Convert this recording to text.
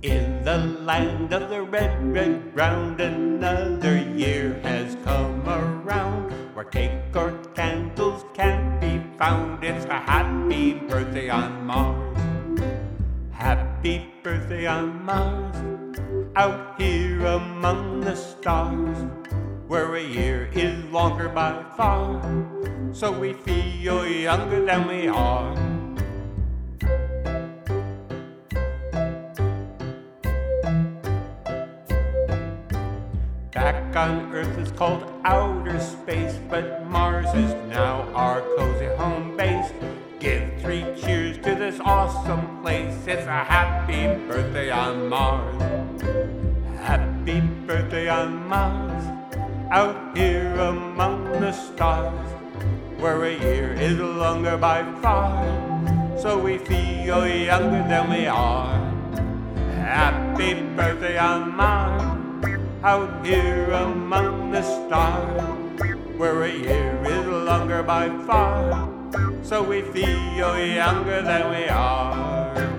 In the land of the red, red ground, another year has come around, where cake or candles can't be found. It's a happy birthday on Mars. Happy birthday on Mars, out here among the stars, where a year is longer by far, so we feel younger than we are. Back on Earth is called outer space, but Mars is now our cozy home base. Give 3 cheers to this awesome place. It's a happy birthday on Mars. Happy birthday on Mars, out here among the stars, where a year is longer by far, so we feel younger than we are. Happy birthday on Mars, out here among the stars, where a year is longer by far, so we feel younger than we are.